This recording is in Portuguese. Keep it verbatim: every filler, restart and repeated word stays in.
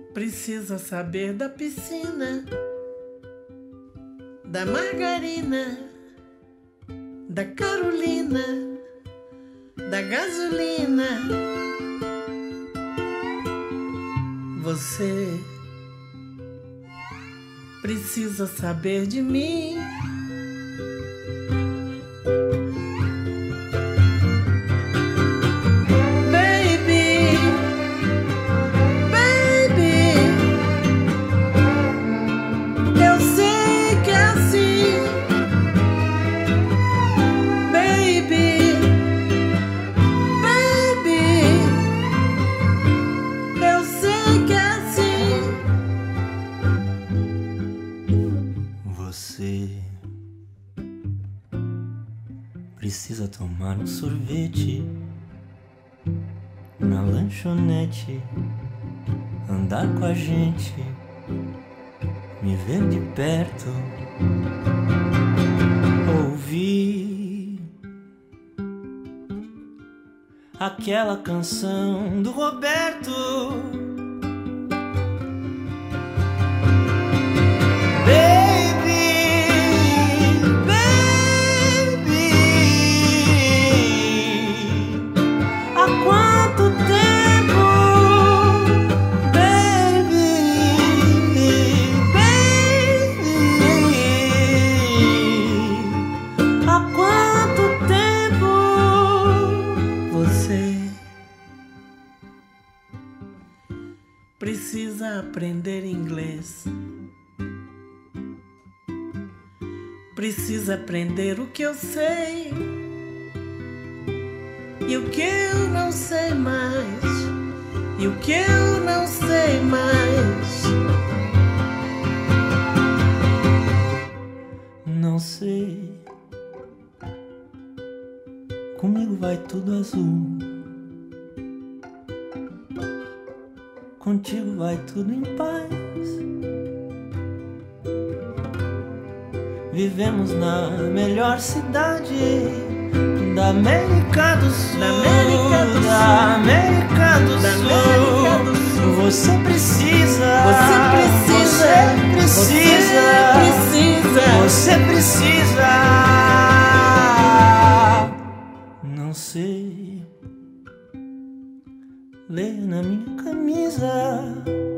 Precisa saber da piscina, da margarina, da Carolina, da gasolina. Você precisa saber de mim. Você precisa tomar um sorvete na lanchonete, andar com a gente, me ver de perto, ouvir aquela canção do Roberto. Precisa aprender inglês. Precisa aprender o que eu sei e o que eu não sei mais, e o que eu não sei mais. Não sei, comigo vai tudo azul, contigo vai tudo em paz. Vivemos na melhor cidade da América do Sul, da América do Sul, da América do da Sul. América do Sul. Você precisa, você precisa, você precisa, você precisa, você precisa. Não sei, leia na minha camisa